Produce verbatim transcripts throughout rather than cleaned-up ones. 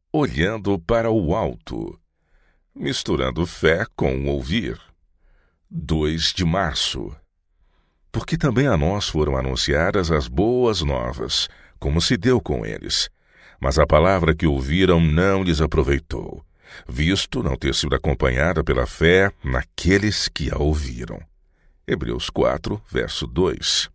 olhando para o alto, misturando fé com ouvir. dois de março. Porque também a nós foram anunciadas as boas novas, como se deu com eles. Mas a palavra que ouviram não lhes aproveitou, visto não ter sido acompanhada pela fé naqueles que a ouviram. Hebreus quatro, verso dois.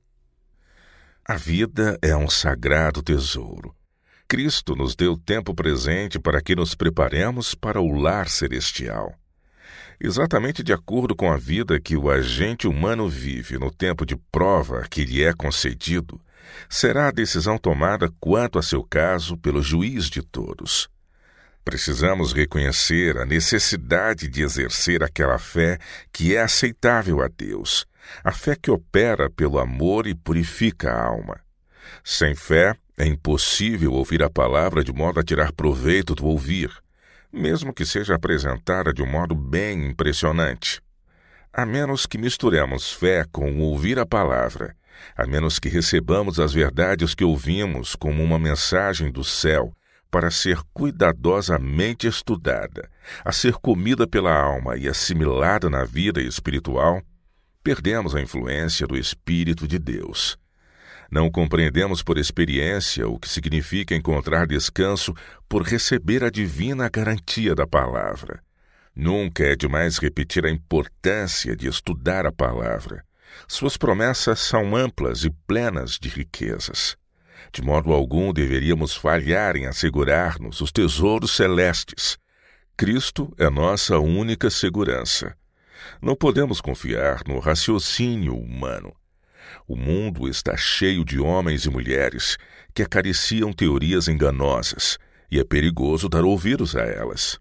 A vida é um sagrado tesouro. Cristo nos deu tempo presente para que nos preparemos para o lar celestial. Exatamente de acordo com a vida que o agente humano vive no tempo de prova que lhe é concedido, será a decisão tomada quanto a seu caso pelo juiz de todos. Precisamos reconhecer a necessidade de exercer aquela fé que é aceitável a Deus, a fé que opera pelo amor e purifica a alma. Sem fé, é impossível ouvir a palavra de modo a tirar proveito do ouvir, mesmo que seja apresentada de um modo bem impressionante. A menos que misturemos fé com ouvir a palavra, a menos que recebamos as verdades que ouvimos como uma mensagem do céu para ser cuidadosamente estudada, a ser comida pela alma e assimilada na vida espiritual, perdemos a influência do Espírito de Deus. Não compreendemos por experiência o que significa encontrar descanso por receber a divina garantia da palavra. Nunca é demais repetir a importância de estudar a palavra. Suas promessas são amplas e plenas de riquezas. De modo algum deveríamos falhar em assegurar-nos os tesouros celestes. Cristo é nossa única segurança. Não podemos confiar no raciocínio humano. O mundo está cheio de homens e mulheres que acariciam teorias enganosas e é perigoso dar ouvidos a elas.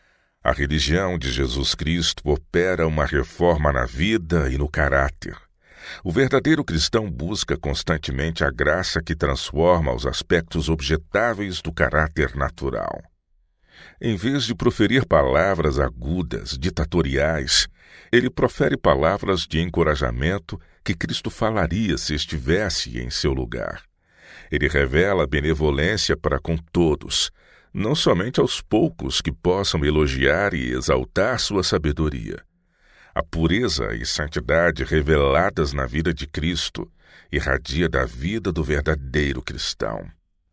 A religião de Jesus Cristo opera uma reforma na vida e no caráter. O verdadeiro cristão busca constantemente a graça que transforma os aspectos objetáveis do caráter natural. Em vez de proferir palavras agudas, ditatoriais, ele profere palavras de encorajamento que Cristo falaria se estivesse em seu lugar. Ele revela benevolência para com todos, não somente aos poucos que possam elogiar e exaltar sua sabedoria. A pureza e santidade reveladas na vida de Cristo irradia da vida do verdadeiro cristão.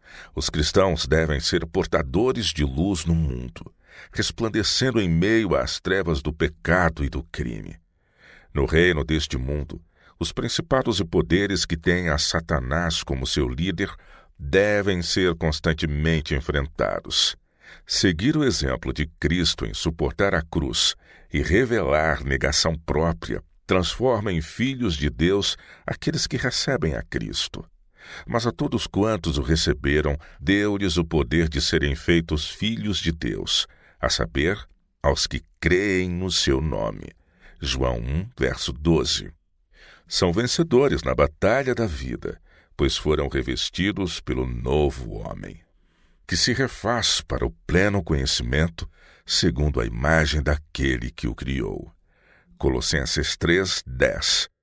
Os cristãos devem ser portadores de luz no mundo, resplandecendo em meio às trevas do pecado e do crime. No reino deste mundo, os principados e poderes que têm a Satanás como seu líder devem ser constantemente enfrentados. Seguir o exemplo de Cristo em suportar a cruz e revelar negação própria transforma em filhos de Deus aqueles que recebem a Cristo. Mas a todos quantos o receberam, deu-lhes o poder de serem feitos filhos de Deus, a saber, aos que creem no seu nome. João um, verso doze. São vencedores na batalha da vida, pois foram revestidos pelo novo homem, que se refaz para o pleno conhecimento, segundo a imagem daquele que o criou. Colossenses três, dez.